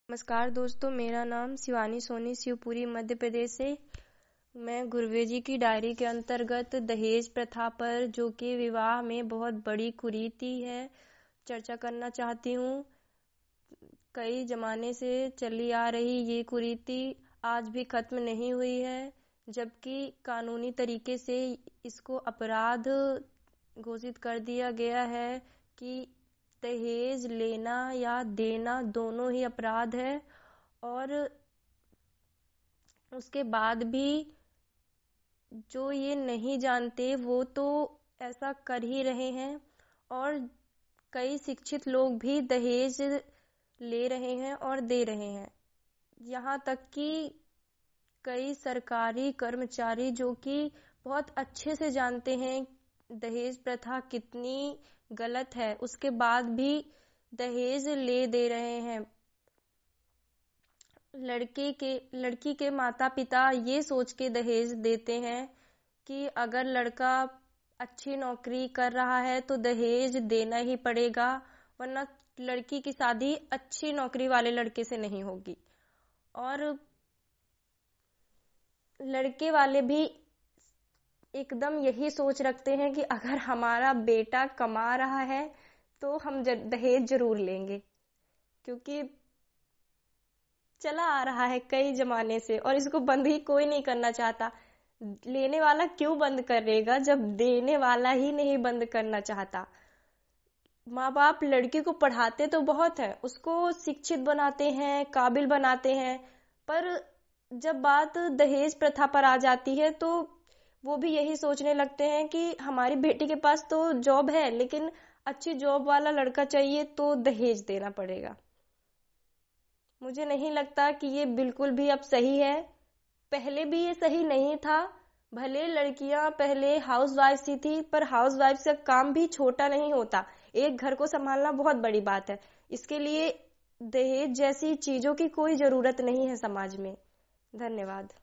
नमस्कार दोस्तों, मेरा नाम शिवानी सोनी शिवपुरी मध्य प्रदेश से। मैं गुरवे जी की डायरी के अंतर्गत दहेज प्रथा पर, जो कि विवाह में बहुत बड़ी कुरीति है, चर्चा करना चाहती हूँ। कई जमाने से चली आ रही ये कुरीति आज भी खत्म नहीं हुई है, जबकि कानूनी तरीके से इसको अपराध घोषित कर दिया गया है कि दहेज लेना या देना दोनों ही अपराध है। और उसके बाद भी जो ये नहीं जानते वो तो ऐसा कर ही रहे हैं, और कई शिक्षित लोग भी दहेज ले रहे हैं और दे रहे हैं। यहाँ तक कि कई सरकारी कर्मचारी जो कि बहुत अच्छे से जानते हैं दहेज प्रथा कितनी गलत है, उसके बाद भी दहेज ले दे रहे हैं। लड़की के माता पिता ये सोच के दहेज देते हैं कि अगर लड़का अच्छी नौकरी कर रहा है तो दहेज देना ही पड़ेगा, वरना लड़की की शादी अच्छी नौकरी वाले लड़के से नहीं होगी। और लड़के वाले भी एकदम यही सोच रखते हैं कि अगर हमारा बेटा कमा रहा है तो हम दहेज जरूर लेंगे, क्योंकि चला आ रहा है कई जमाने से और इसको बंद ही कोई नहीं करना चाहता। लेने वाला क्यों बंद करेगा जब देने वाला ही नहीं बंद करना चाहता। माँ बाप लड़की को पढ़ाते तो बहुत है, उसको शिक्षित बनाते हैं, काबिल बनाते हैं, पर जब बात दहेज प्रथा पर आ जाती है तो वो भी यही सोचने लगते हैं कि हमारी बेटी के पास तो जॉब है, लेकिन अच्छी जॉब वाला लड़का चाहिए तो दहेज देना पड़ेगा। मुझे नहीं लगता कि ये बिल्कुल भी अब सही है। पहले भी ये सही नहीं था। भले लड़कियां पहले हाउसवाइफ सी थी, पर हाउसवाइफ का काम भी छोटा नहीं होता। एक घर को संभालना बहुत बड़ी बात है। इसके लिए दहेज जैसी चीजों की कोई जरूरत नहीं है समाज में। धन्यवाद।